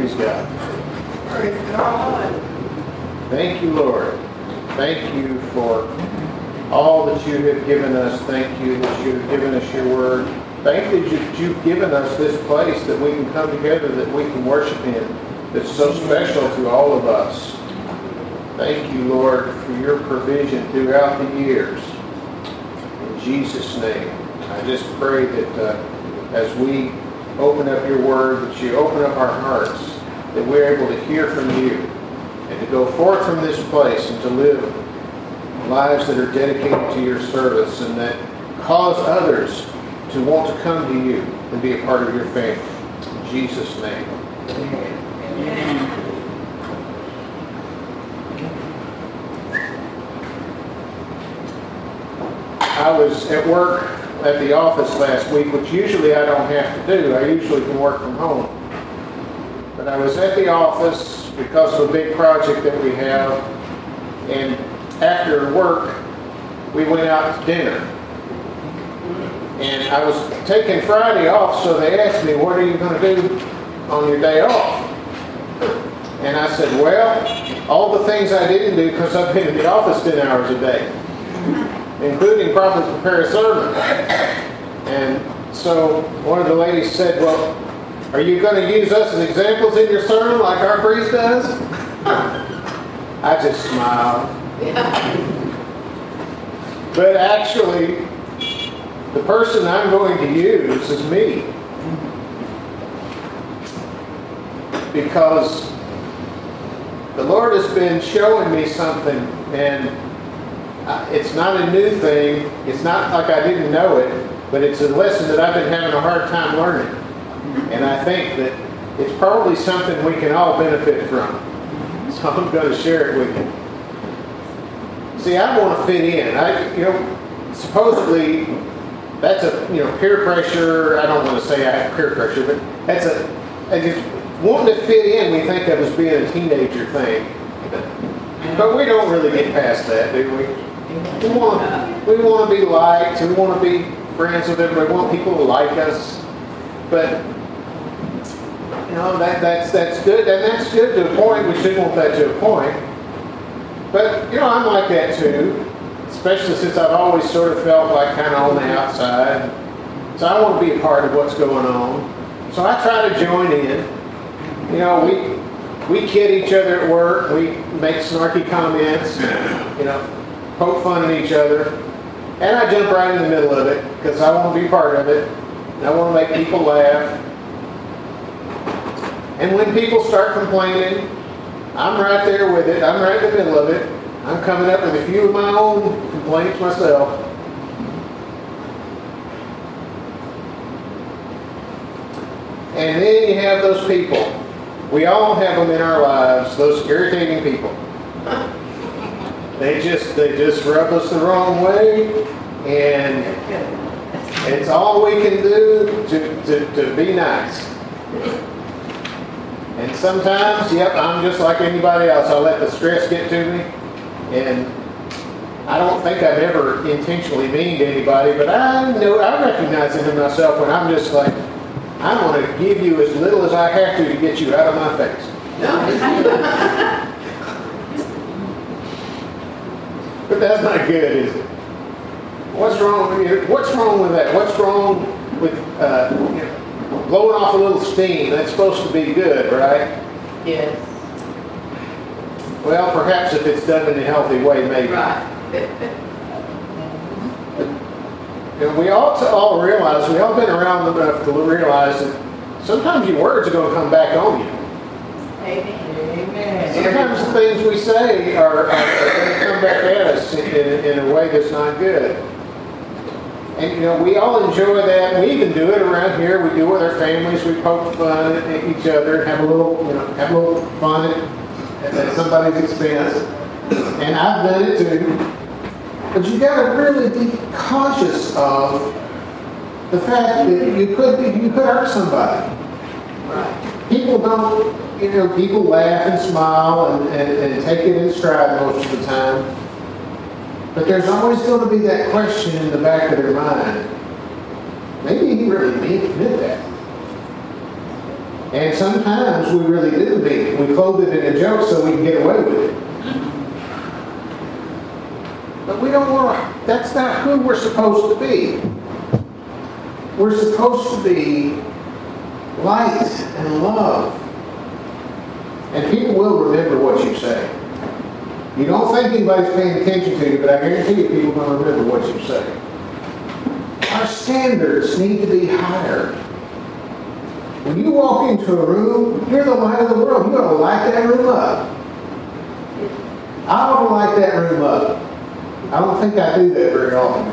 Praise God. Praise God. Thank you, Lord. Thank you for all that you have given us. Thank you that you have given us your word. Thank you that you've given us this place that we can come together, that we can worship in, that's so special to all of us. Thank you, Lord, for your provision throughout the years. In Jesus' name, I just pray that as we open up your word, that you open up our hearts, that we're able to hear from you and to go forth from this place and to live lives that are dedicated to your service and that cause others to want to come to you and be a part of your family. In Jesus' name. Amen. I was at work at the office last week, which usually I don't have to do. I usually can work from home. But I was at the office because of a big project that we have, and after work, we went out to dinner. And I was taking Friday off, so they asked me, what are you going to do on your day off? And I said, well, all the things I didn't do because I've been in the office 10 hours a day, including probably prepare a sermon. And so one of the ladies said, well, are you going to use us as examples in your sermon like our priest does? I just smiled. But actually, the person I'm going to use is me. Because the Lord has been showing me something, and it's not a new thing. It's not like I didn't know it, but it's a lesson that I've been having a hard time learning. And I think that it's probably something we can all benefit from. So I'm going to share it with you. See, I want to fit in. Supposedly that's a peer pressure. I don't want to say I have peer pressure, but that's just wanting to fit in. We think of as being a teenager thing, but we don't really get past that, do we? We want to be liked. We want to be friends with everybody. We want people to like us, but that's good, and that's good to a point. We should want that to a point. But I'm like that too, especially since I've always sort of felt like kind of on the outside. So I want to be a part of what's going on. So I try to join in. We kid each other at work. We make snarky comments. Poke fun at each other. And I jump right in the middle of it because I want to be part of it. And I want to make people laugh. And when people start complaining, I'm right there with it. I'm right in the middle of it. I'm coming up with a few of my own complaints myself. And then you have those people. We all have them in our lives, those irritating people. They just rub us the wrong way, and it's all we can do to be nice. And sometimes, I'm just like anybody else. I let the stress get to me, and I don't think I've ever intentionally mean to anybody, but I recognize it in myself when I'm just like, I'm going to give you as little as I have to get you out of my face. But that's not good, is it? What's wrong with that? What's wrong with blowing off a little steam? That's supposed to be good, right? Yes. Well, perhaps if it's done in a healthy way, maybe. Right. We ought to all realize, we've all been around enough to realize that sometimes your words are going to come back on you. Amen. Sometimes the things we say are going to come back at us in a way that's not good. And we all enjoy that. We even do it around here. We do it with our families. We poke fun at each other and have a little fun at somebody's expense. And I've done it too. But you got to really be cautious of the fact that you could hurt somebody. Right. People don't, people laugh and smile and take it in stride most of the time. But there's always going to be that question in the back of their mind. Maybe he really meant that. And sometimes we really do mean it. We clothe it in a joke so we can get away with it. But we don't want to, that's not who we're supposed to be. We're supposed to be light and love. And people will remember what you say. You don't think anybody's paying attention to you, but I guarantee you people are going to remember what you say. Our standards need to be higher. When you walk into a room, you're the light of the world. You ought to light that room up. I ought to light that room up. I don't think I do that very often.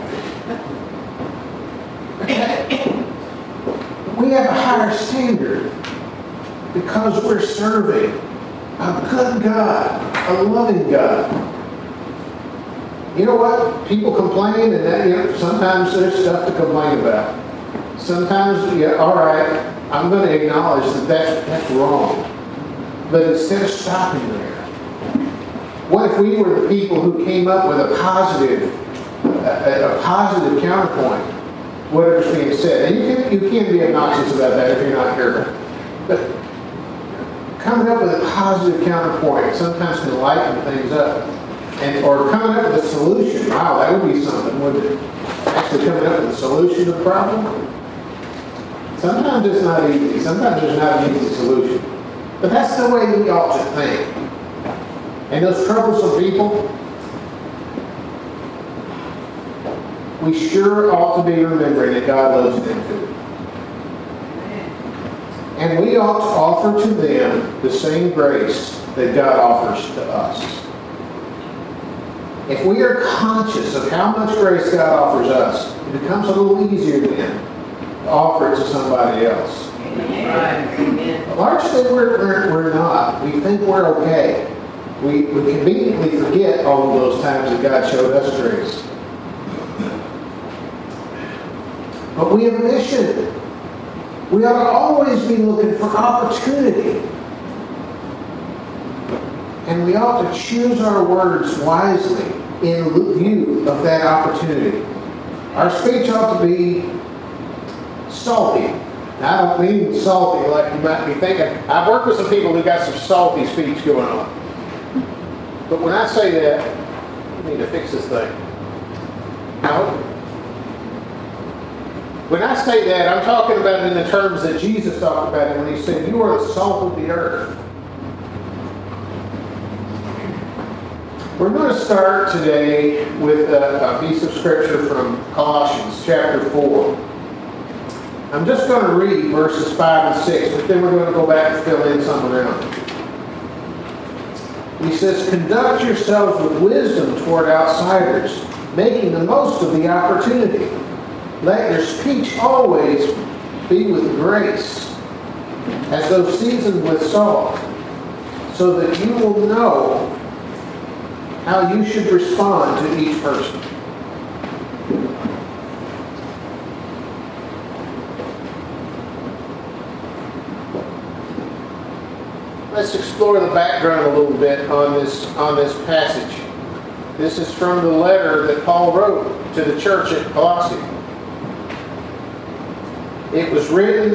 We have a higher standard because we're serving a good God, a loving God. You know what? People complain, and that, sometimes there's stuff to complain about. Sometimes, yeah, all right, I'm going to acknowledge that that's wrong. But instead of stopping there, what if we were the people who came up with a positive counterpoint, whatever's being said? And you can be obnoxious about that if you're not careful. But coming up with a positive counterpoint sometimes can lighten things up. Or coming up with a solution. Wow, that would be something, wouldn't it? Actually coming up with a solution to the problem. Sometimes it's not easy. Sometimes there's not an easy solution. But that's the way we ought to think. And those troublesome people, we sure ought to be remembering that God loves them too. And we ought to offer to them the same grace that God offers to us. If we are conscious of how much grace God offers us, it becomes a little easier then to offer it to somebody else. Amen. Largely, we're not. We think we're okay. We conveniently forget all of those times that God showed us grace. But we have a mission. We ought to always be looking for opportunity. And we ought to choose our words wisely in view of that opportunity. Our speech ought to be salty. Now, I don't mean salty like you might be thinking. I've worked with some people who got some salty speech going on. But when I say that, I need to fix this thing. Now, when I say that, I'm talking about it in the terms that Jesus talked about it when he said, "You are the salt of the earth." We're going to start today with a piece of scripture from Colossians chapter 4. I'm just going to read verses 5 and 6, but then we're going to go back and fill in some around it. He says, "Conduct yourselves with wisdom toward outsiders, making the most of the opportunity. Let your speech always be with grace, as though seasoned with salt, so that you will know how you should respond to each person." Let's explore the background a little bit on this passage. This is from the letter that Paul wrote to the church at Colossae. It was written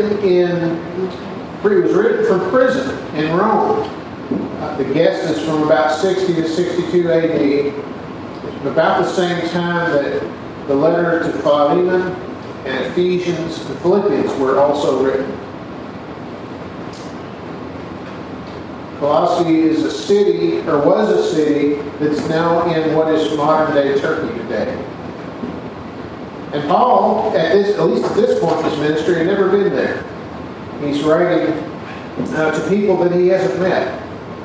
from prison in Rome. The guess is from about 60 to 62 AD. About the same time that the letter to Philemon and Ephesians and Philippians were also written. Colossae is a city, or was a city, that's now in what is modern-day Turkey today. And Paul, at least at this point in his ministry, had never been there. He's writing to people that he hasn't met.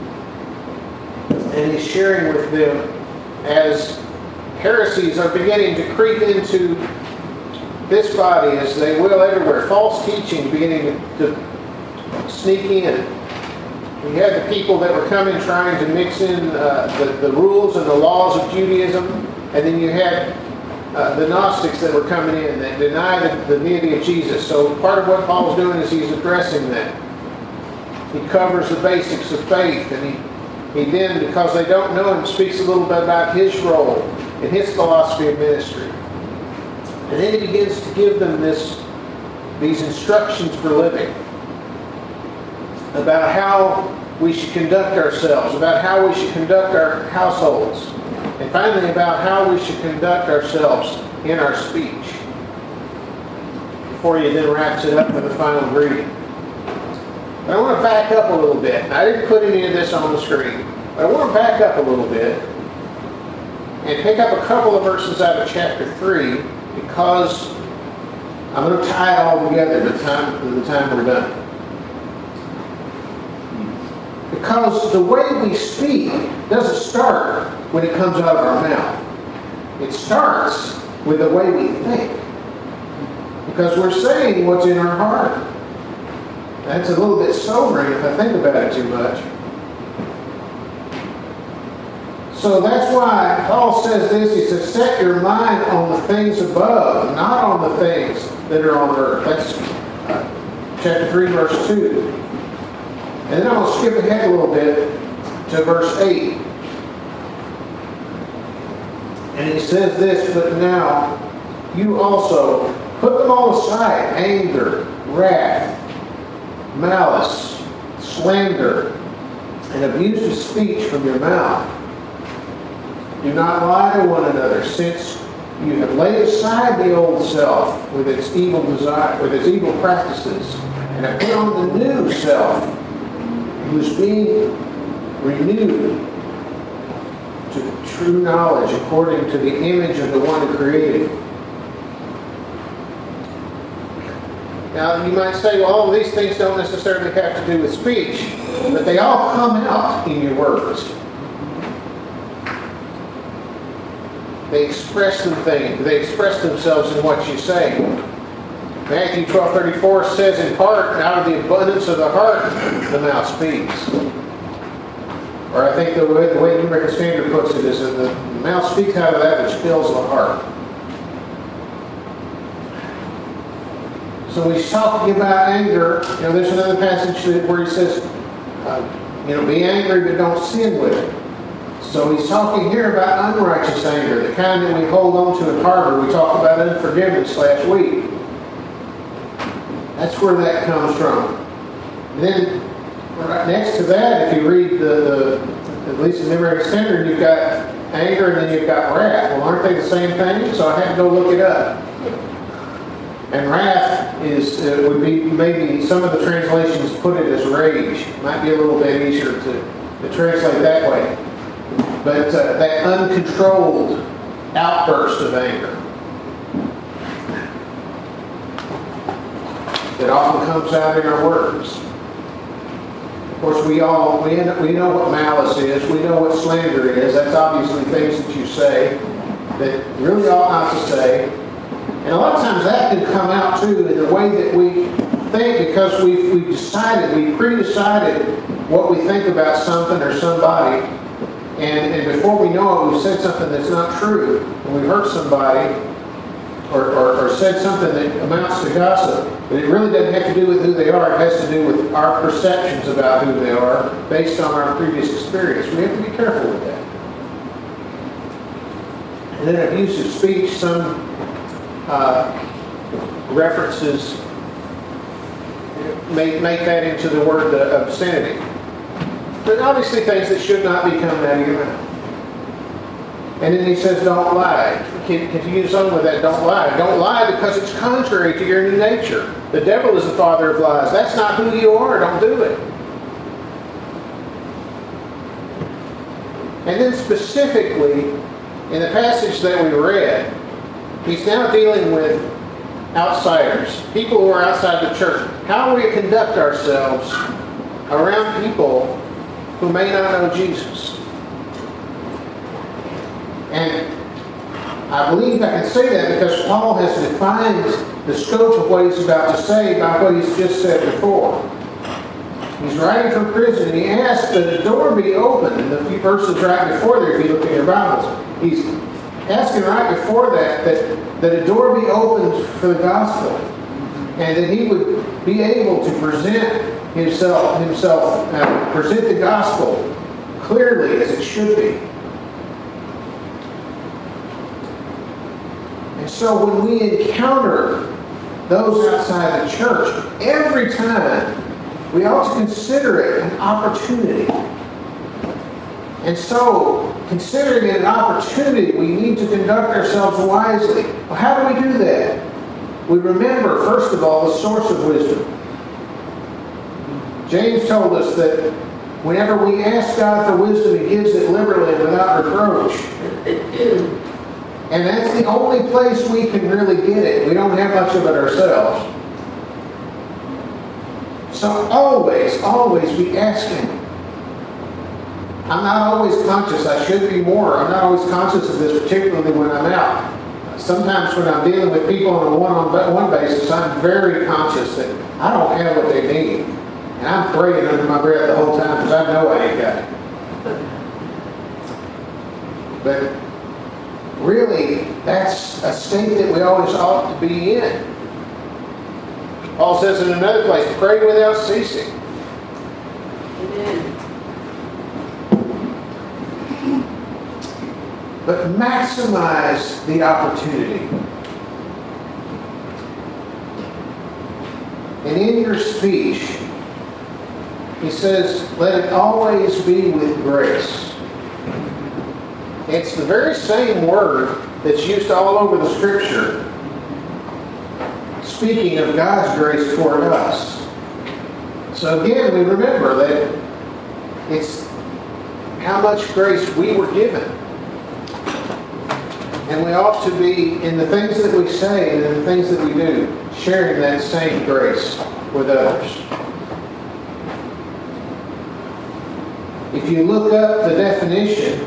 And he's sharing with them as heresies are beginning to creep into this body, as they will everywhere. False teaching beginning to sneak in. We had the people that were coming trying to mix in the rules and the laws of Judaism. And then you had the Gnostics that were coming in that denied the deity of Jesus. So part of what Paul's doing is he's addressing that. He covers the basics of faith, and he then, because they don't know him, speaks a little bit about his role and his philosophy of ministry. And then he begins to give them these instructions for living. about how we should conduct ourselves, about how we should conduct our households, and finally about how we should conduct ourselves in our speech. Before he then wraps it up with a final greeting. But I want to back up a little bit. I didn't put any of this on the screen, but I want to back up a little bit and pick up a couple of verses out of chapter 3, because I'm going to tie it all together by the time we're done. Because the way we speak doesn't start when it comes out of our mouth. It starts with the way we think. Because we're saying what's in our heart. That's a little bit sobering if I think about it too much. So that's why Paul says this. He says, set your mind on the things above, not on the things that are on earth. That's chapter 3, verse 2. And then I'm going to skip ahead a little bit to verse 8. And he says this, but now you also put them all aside: anger, wrath, malice, slander, and abusive speech from your mouth. Do not lie to one another, since you have laid aside the old self with its evil desire, with its evil practices, and have put on the new self, who is being renewed to true knowledge according to the image of the one who created. Now, you might say, well, all these things don't necessarily have to do with speech, but they all come out in your words. They express They express themselves in what you say. Matthew 12:34 says, in part, out of the abundance of the heart, the mouth speaks. Or I think the way New American Standard puts it is that the mouth speaks out of that which fills the heart. So he's talking about anger. There's another passage where he says, be angry but don't sin with it. So he's talking here about unrighteous anger, the kind that we hold on to and harbor. We talked about unforgiveness last week. That's where that comes from. And then, right next to that, if you read at least in the New American Standard, you've got anger and then you've got wrath. Well, aren't they the same thing? So I had to go look it up. And wrath would be, maybe some of the translations put it as rage. Might be a little bit easier to translate that way. But that uncontrolled outburst of anger that often comes out in our words. Of course, we know what malice is. We know what slander is. That's obviously things that you say that really ought not to say. And a lot of times that can come out too in the way that we think, because we've pre-decided what we think about something or somebody. And before we know it, we've said something that's not true, and we've hurt somebody, or said something that amounts to gossip. But it really doesn't have to do with who they are. It has to do with our perceptions about who they are based on our previous experience. We have to be careful with that. And then abusive speech, some references make that into the word obscenity. But obviously things that should not be coming out of your mouth. And then he says, don't lie. Continues on with that, don't lie. Don't lie because it's contrary to your new nature. The devil is the father of lies. That's not who you are. Don't do it. And then specifically, in the passage that we read, he's now dealing with outsiders, people who are outside the church. How we conduct ourselves around people who may not know Jesus. And I believe I can say that because Paul has defined the scope of what he's about to say by what he's just said before. He's writing from prison, and he asks that a door be opened. In the few verses right before there, if you look in your Bibles, he's asking right before that a door be opened for the gospel, and that he would be able to present himself, present the gospel clearly as it should be. And so when we encounter those outside the church, every time we ought to consider it an opportunity. And so, considering it an opportunity, we need to conduct ourselves wisely. Well, how do we do that? We remember, first of all, the source of wisdom. James told us that whenever we ask God for wisdom, He gives it liberally and without reproach. And that's the only place we can really get it. We don't have much of it ourselves. So always be asking. I'm not always conscious. I should be more. I'm not always conscious of this, particularly when I'm out. Sometimes when I'm dealing with people on a one-on-one basis, I'm very conscious that I don't have what they need. And I'm praying under my breath the whole time because I know I ain't got it. But really, that's a state that we always ought to be in. Paul says in another place, pray without ceasing. Amen. But maximize the opportunity. And in your speech, he says, let it always be with grace. It's the very same word that's used all over the Scripture, speaking of God's grace toward us. So again, we remember that it's how much grace we were given. And we ought to be, in the things that we say and in the things that we do, sharing that same grace with others. If you look up the definition,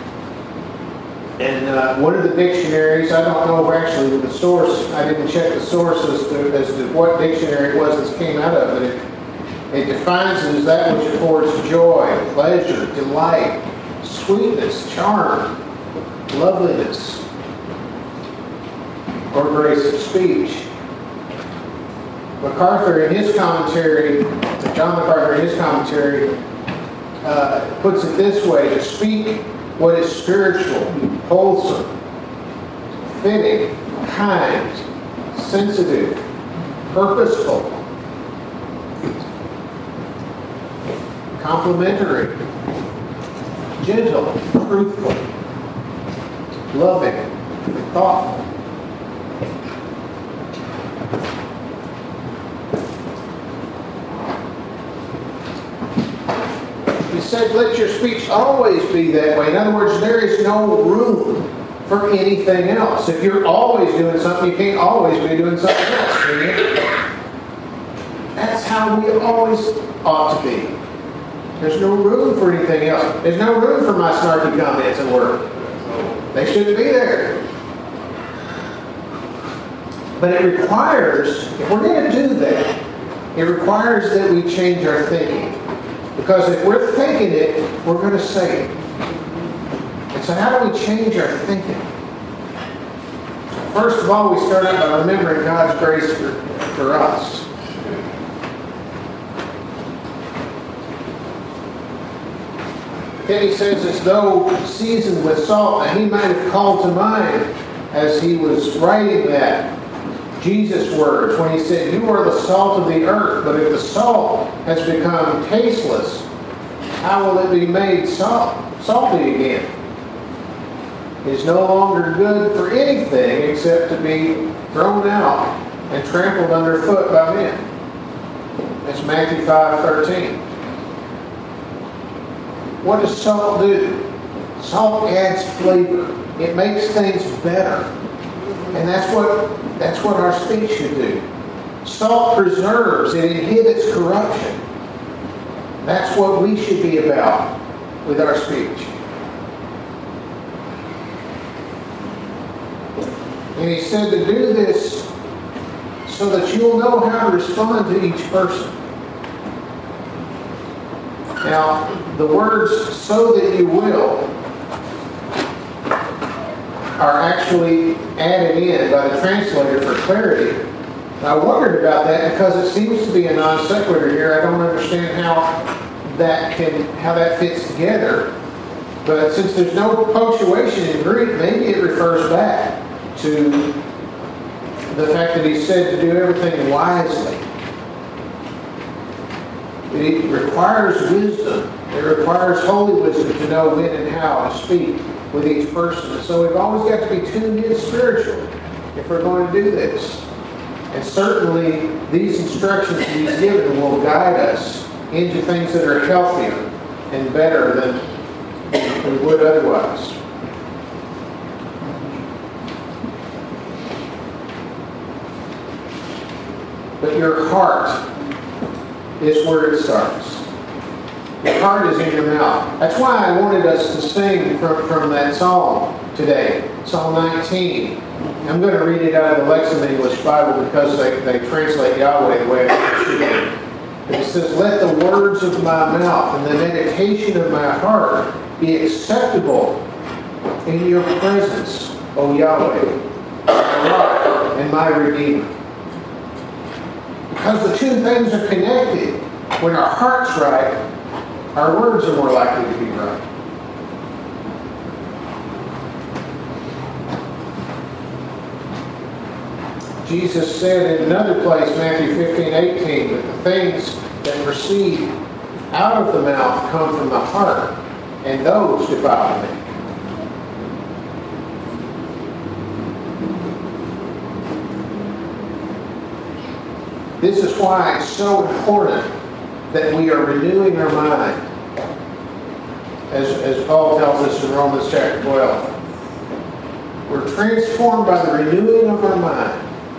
and one of the dictionaries, I don't know actually the source, I didn't check the source as to what dictionary it was that came out of it. It defines it as that which affords joy, pleasure, delight, sweetness, charm, loveliness, or grace of speech. MacArthur in his commentary, John MacArthur in his commentary, puts it this way: to speak what is spiritual, wholesome, fitting, kind, sensitive, purposeful, complimentary, gentle, truthful, loving, thoughtful. He said, let your speech always be that way. In other words, there is no room for anything else. If you're always doing something, you can't always be doing something else, can you? That's how we always ought to be. There's no room for anything else. There's no room for my snarky comments at work. They shouldn't be there. But it requires, if we're going to do that, it requires that we change our thinking. Because if we're thinking it, we're going to say it. And so how do we change our thinking? First of all, we start out by remembering God's grace for us. Then he says, as though seasoned with salt, and he might have called to mind, as he was writing that, Jesus' words when he said, you are the salt of the earth, but if the salt has become tasteless, how will it be made salty again? It is no longer good for anything except to be thrown out and trampled underfoot by men. That's Matthew 5:13. What does salt do? Salt adds flavor. It makes things better. And that's what our speech should do. Salt preserves, it inhibits corruption. That's what we should be about with our speech. And he said to do this so that you'll know how to respond to each person. Now, the words, so that you will, are actually added in by the translator for clarity. And I wondered about that because it seems to be a non sequitur here. I don't understand how that fits together. But since there's no punctuation in Greek, maybe it refers back to the fact that he said to do everything wisely. It requires wisdom. It requires holy wisdom to know when and how to speak with each person. And so we've always got to be tuned in spiritually if we're going to do this. And certainly these instructions that He's given will guide us into things that are healthier and better than we would otherwise. But your heart is where it starts. Your heart is in your mouth. That's why I wanted us to sing from that psalm today, Psalm 19. I'm going to read it out of the Lexham English Bible because they translate Yahweh the way I should. It says, "Let the words of my mouth and the meditation of my heart be acceptable in your presence, O Yahweh, my rock and my Redeemer." Because the two things are connected. When our heart's right, our words are more likely to be right. Jesus said in another place, Matthew 15:18, that the things that proceed out of the mouth come from the heart, and those defile me. This is why it's so important that we are renewing our mind. As Paul tells us in Romans chapter 12. We're transformed by the renewing of our mind.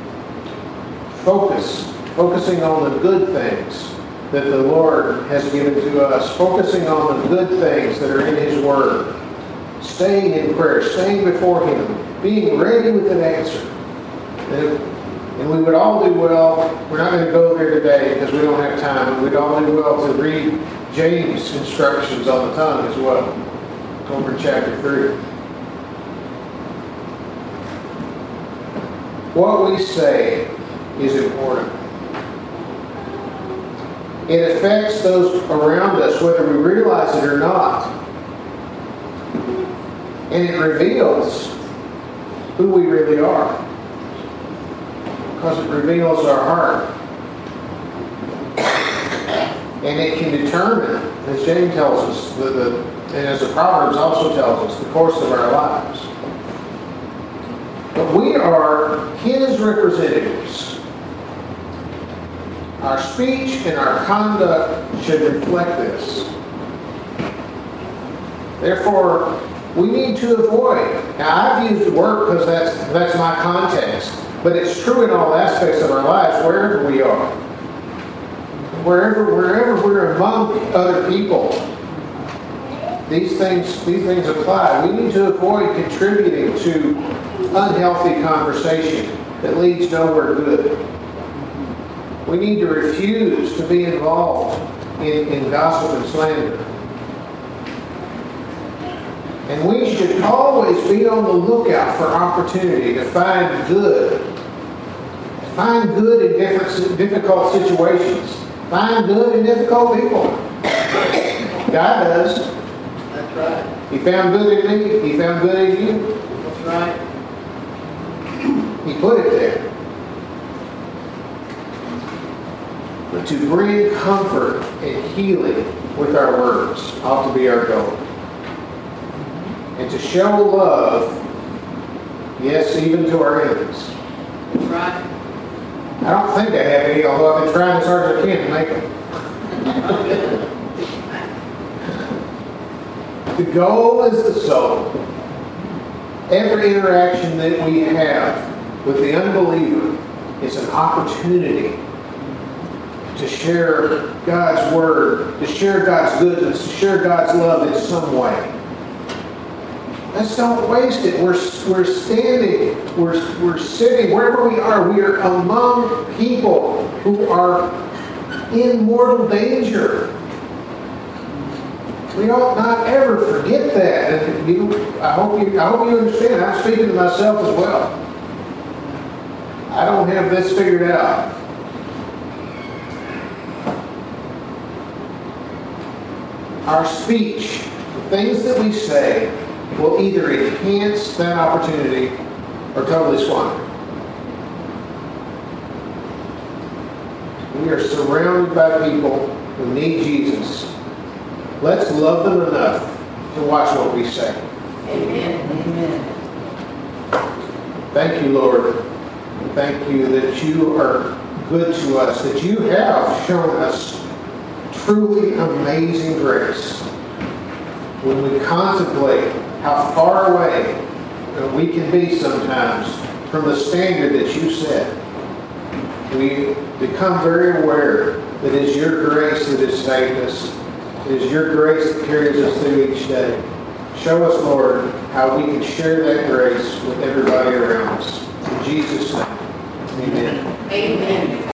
Focusing on the good things that the Lord has given to us. Focusing on the good things that are in His Word. Staying in prayer, staying before Him, being ready with an answer. And we would all do well, we're not going to go there today because we don't have time, but we'd all do well to read James' instructions on the tongue as well, over in chapter 3. What we say is important. It affects those around us whether we realize it or not. And it reveals who we really are. Because it reveals our heart. And it can determine, as James tells us, and as the Proverbs also tells us, the course of our lives. But we are His representatives. Our speech and our conduct should reflect this. Therefore, we need to avoid. Now, I've used work because that's my context. But it's true in all aspects of our lives, wherever we are. Wherever we're among other people. These things apply. We need to avoid contributing to unhealthy conversation that leads nowhere good. We need to refuse to be involved in gossip and slander. And we should always be on the lookout for opportunity to find good. Find good in difficult situations. Find good in difficult people. God does. That's right. He found good in me. He found good in you. That's right. He put it there. But to bring comfort and healing with our words ought to be our goal. And to show love, yes, even to our enemies. That's right. I don't think I have any, although I've been trying as hard as I can to make them. The goal is the soul. Every interaction that we have with the unbeliever is an opportunity to share God's Word, to share God's goodness, to share God's love in some way. Let's don't waste it. We're standing, we're sitting, wherever we are among people who are in mortal danger. We ought not ever forget that. And I hope you understand. I'm speaking to myself as well. I don't have this figured out. Our speech, the things that we say, will either enhance that opportunity or totally squander. We are surrounded by people who need Jesus. Let's love them enough to watch what we say. Amen. Amen. Thank you, Lord. Thank you that you are good to us, that you have shown us truly amazing grace. When we contemplate how far away we can be sometimes from the standard that you set, we become very aware that it is your grace that has saved us. It is your grace that carries us through each day. Show us, Lord, how we can share that grace with everybody around us. In Jesus' name, amen. Amen.